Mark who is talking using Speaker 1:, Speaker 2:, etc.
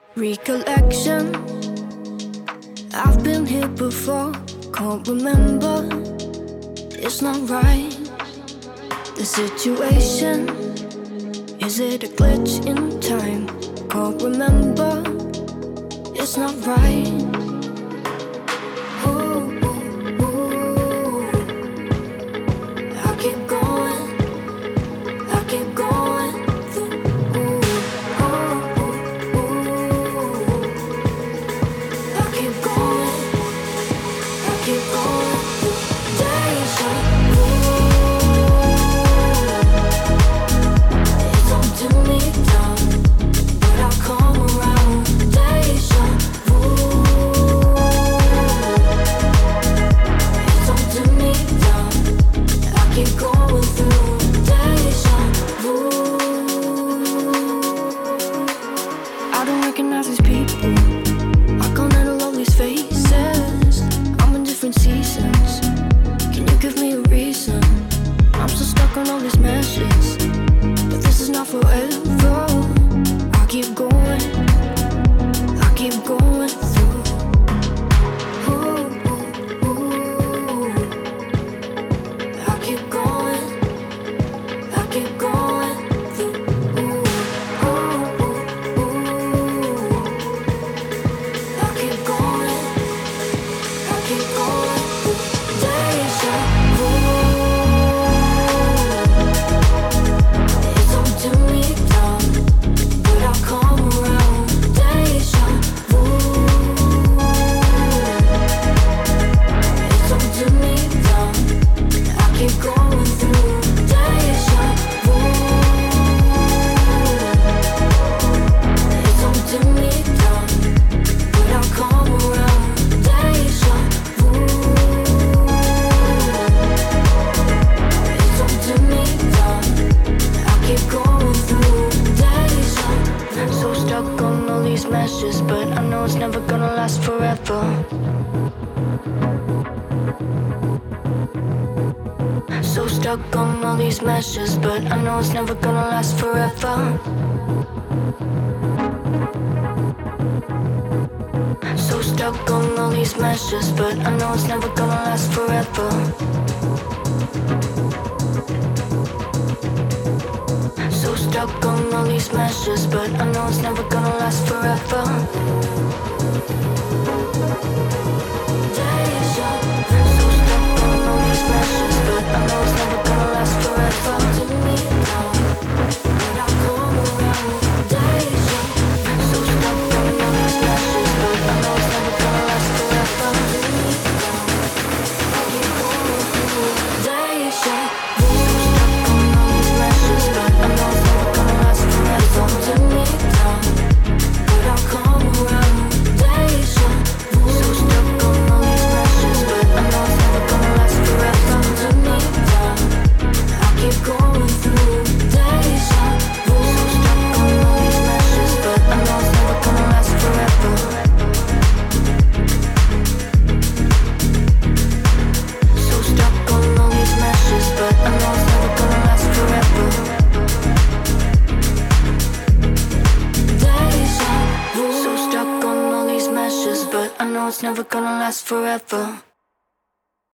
Speaker 1: Recollection, I've been here before, can't remember, it's not right. The situation, is it a glitch in time? Can't remember, it's not right. Ooh, ooh, ooh. I keep going, I keep going through. Ooh, ooh, ooh. I keep going, I keep going through. Deja vu. It's hunting me down, but I'll come around. Deja vu. It's hunting me down, I keep going through. Deja vu. I don't recognize these people, I can't handle all these faces. I'm in different seasons, can you give me a reason? I'm so stuck on all these meshes, but this is not forever. I keep going, I keep going through. Ooh, ooh, ooh. I keep going, I keep going through. Ooh, ooh, ooh. I keep going, I keep going through. Deja vu. It's hunting me down, but I'll come around. Deja vu. It's hunting me down, I keep going through. Deja vu. It's hunting me down, but I'll come around. Deja vu. It's hunting me down, I keep going through. Deja. So stuck on all these meshes, but I know it's never gonna last forever. So stuck on all these meshes, but I know it's never gonna last forever. So stuck on all these meshes, but I know it's never gonna last forever. So stuck on all these meshes, but I know it's never gonna last forever. Deja. So stuck on all these meshes, but I know it's never gonna last forever. To me now, but I'll come around. Deja. So stuck on all these meshes, but I know it's never gonna last forever. To me now, I keep going through. Deja. So stuck on all these meshes, but I know it's never gonna last forever. To me now, but I'll come around. Deja. So stuck on all these meshes, but I know it's never gonna last forever. To me now, I keep going through. Deja vu. So stuck on all these meshes, but I know it's never gonna last forever. So stuck on all these meshes, but I know it's never gonna last forever. Deja vu. So stuck on all these meshes, but I know it's never gonna last forever.